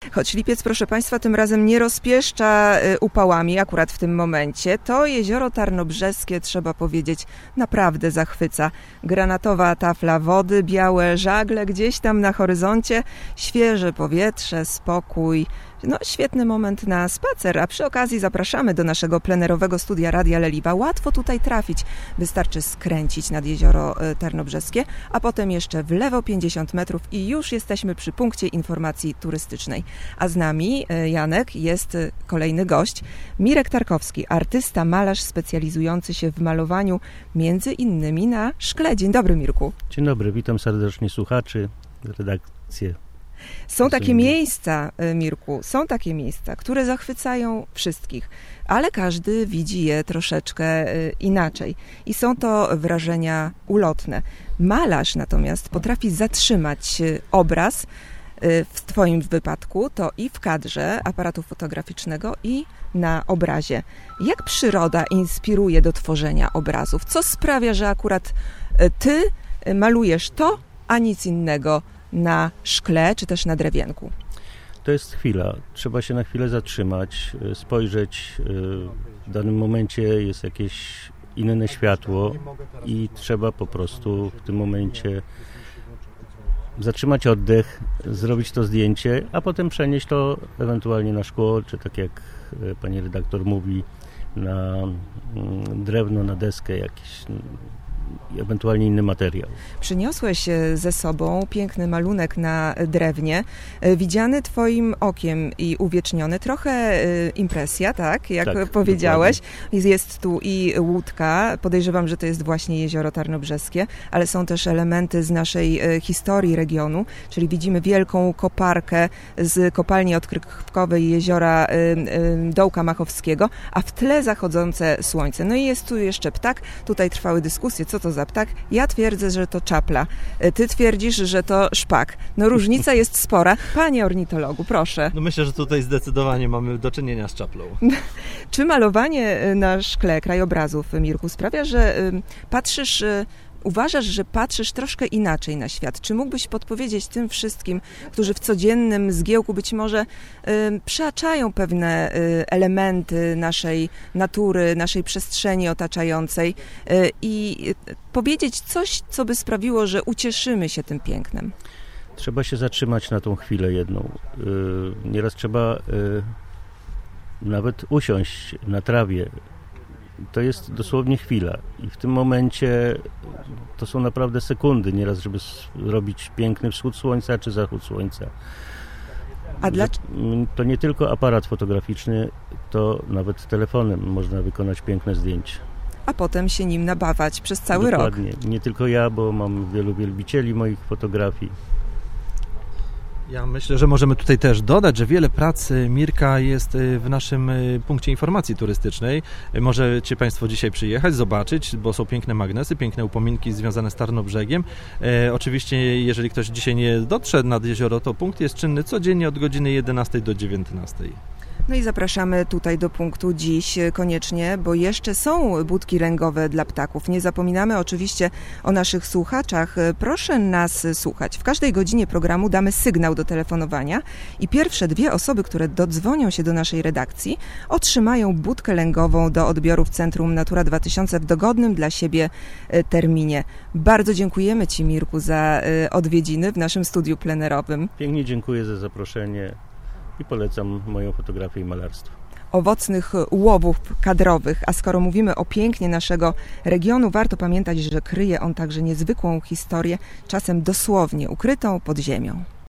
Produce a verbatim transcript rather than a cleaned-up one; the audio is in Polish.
Choć lipiec, proszę Państwa, tym razem nie rozpieszcza upałami akurat w tym momencie, to jezioro Tarnobrzeskie, trzeba powiedzieć, naprawdę zachwyca. Granatowa tafla wody, białe żagle gdzieś tam na horyzoncie, świeże powietrze, spokój. No, świetny moment na spacer, a przy okazji zapraszamy do naszego plenerowego studia Radia Leliwa. Łatwo tutaj trafić, wystarczy skręcić nad jezioro Tarnobrzeskie, a potem jeszcze w lewo pięćdziesiąt metrów i już jesteśmy przy punkcie informacji turystycznej. A z nami, Janek, jest kolejny gość, Mirek Tarkowski, artysta, malarz specjalizujący się w malowaniu między innymi na szkle. Dzień dobry, Mirku. Dzień dobry, witam serdecznie słuchaczy, redakcję. Są takie miejsca, Mirku, są takie miejsca, które zachwycają wszystkich, ale każdy widzi je troszeczkę inaczej i są to wrażenia ulotne. Malarz natomiast potrafi zatrzymać obraz, w Twoim wypadku to i w kadrze aparatu fotograficznego, i na obrazie. Jak przyroda inspiruje do tworzenia obrazów? Co sprawia, że akurat Ty malujesz to, a nic innego na szkle, czy też na drewienku? To jest chwila. Trzeba się na chwilę zatrzymać, spojrzeć. W danym momencie jest jakieś inne światło i trzeba po prostu w tym momencie zatrzymać oddech, zrobić to zdjęcie, a potem przenieść to ewentualnie na szkło, czy tak jak pani redaktor mówi, na drewno, na deskę jakiś, ewentualnie inny materiał. Przyniosłeś ze sobą piękny malunek na drewnie, widziany Twoim okiem i uwieczniony. Trochę impresja, tak? Jak tak, powiedziałeś. Dokładnie. Jest tu i łódka. Podejrzewam, że to jest właśnie jezioro Tarnobrzeskie, ale są też elementy z naszej historii regionu, czyli widzimy wielką koparkę z kopalni odkrywkowej jeziora Dołka Machowskiego, a w tle zachodzące słońce. No i jest tu jeszcze ptak. Tutaj trwały dyskusje, co to za ptak? Ja twierdzę, że to czapla. Ty twierdzisz, że to szpak. No różnica jest spora. Panie ornitologu, proszę. No myślę, że tutaj zdecydowanie mamy do czynienia z czaplą. Czy malowanie na szkle krajobrazów, Mirku, sprawia, że patrzysz... Uważasz, że patrzysz troszkę inaczej na świat. Czy mógłbyś podpowiedzieć tym wszystkim, którzy w codziennym zgiełku być może y, przeaczają pewne y, elementy naszej natury, naszej przestrzeni otaczającej y, i y, powiedzieć coś, co by sprawiło, że ucieszymy się tym pięknem? Trzeba się zatrzymać na tą chwilę jedną. Y, nieraz trzeba y, nawet usiąść na trawie. To jest dosłownie chwila i w tym momencie to są naprawdę sekundy nieraz, żeby zrobić piękny wschód słońca czy zachód słońca. A dla... To nie tylko aparat fotograficzny, to nawet telefonem można wykonać piękne zdjęcie. A potem się nim nabawać przez cały Dokładnie. rok. Dokładnie. Nie tylko ja, bo mam wielu wielbicieli moich fotografii. Ja myślę, że możemy tutaj też dodać, że wiele prac Mirka jest w naszym punkcie informacji turystycznej. Możecie Państwo dzisiaj przyjechać, zobaczyć, bo są piękne magnesy, piękne upominki związane z Tarnobrzegiem. E, oczywiście, jeżeli ktoś dzisiaj nie dotrze nad jezioro, to punkt jest czynny codziennie od godziny jedenastej do dziewiętnastej. No i zapraszamy tutaj do punktu dziś koniecznie, bo jeszcze są budki lęgowe dla ptaków. Nie zapominamy oczywiście o naszych słuchaczach. Proszę nas słuchać. W każdej godzinie programu damy sygnał do telefonowania i pierwsze dwie osoby, które dodzwonią się do naszej redakcji, otrzymają budkę lęgową do odbioru w Centrum Natura dwa tysiące w dogodnym dla siebie terminie. Bardzo dziękujemy Ci, Mirku, za odwiedziny w naszym studiu plenerowym. Pięknie dziękuję za zaproszenie. I polecam moją fotografię i malarstwo. Owocnych łowów kadrowych, a skoro mówimy o pięknie naszego regionu, warto pamiętać, że kryje on także niezwykłą historię, czasem dosłownie ukrytą pod ziemią.